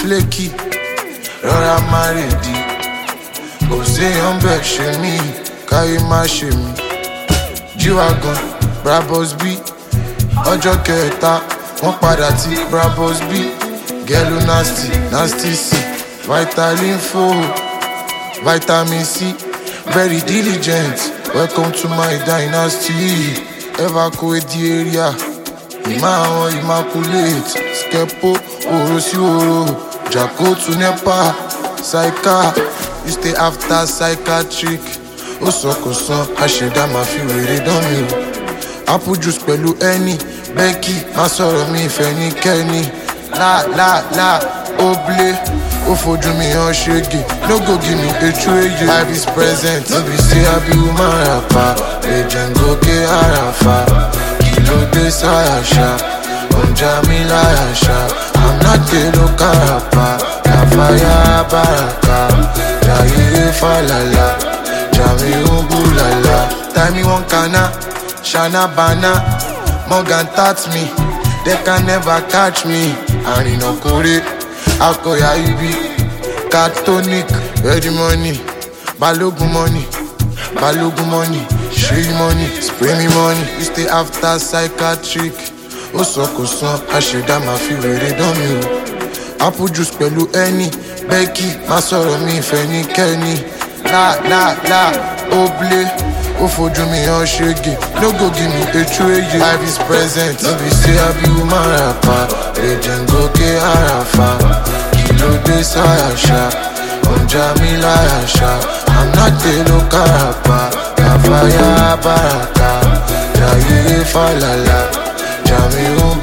flaky, rọra má rèdí. Kò séyàn bẹ́ẹ̀ ṣe mí, káyé má ṣe mí. G-Wagon, Brabus B, ọjọ́ kẹta, wọ́n padà tí Brabus B. Gelo nasty, nasty C, Vitalinfo, Vitamin C, very diligent. Welcome to my dynasty. Evacuate the area. Ima immaculate. Skepo, oro si oro. Jacko to Nepa. Psycha, you stay after psychiatric. Osokosan, Asheda ma fi wèrè dán mi o. Apple juice pẹ̀lú ẹni. Becky, má sọ̀rọ̀ mi ìfẹ́ ní kẹ́ni. La, oblé. Ó fojú mi hàn ṣége. No go give me a trade. Life is present. No be say I be woman rapper. Legend go ke arafa. Kilo de sayasha. Onja mi layasha. I'm not a local rapper. Lafaya baraka. Jaye falala. Jami ubulala. Time me one kana. Shana bana. Morgan touch me. They can never catch me. Arino kore. Akoya ibi, Catonic, ready money, Balogun money, Shay money, spray me money. You stay after psychiatric. Osokosan, Asheda ma fi wèrè dán mi o. Apple juice pẹ̀lú ẹni, Becky, má sọ̀rọ̀ mi ìfẹ́ ní kẹ́ni. La, oblé. Ó fojú mi hàn ṣége. No go give me a trade. Life is present. No be say I be woman rapper. Legend go ke arafa. Kilo de sayasha. Onja mi layasha. I'm not a local rapper. Lafaya baraka. Jaye falala. Jami